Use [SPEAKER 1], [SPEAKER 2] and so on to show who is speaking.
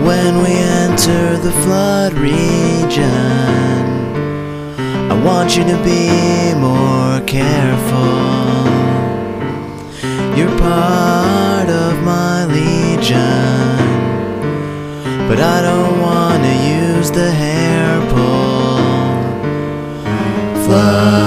[SPEAKER 1] When we enter the flood region, I want you to be more careful. You're part of my legion, but I don't want to use the hair pull. Flood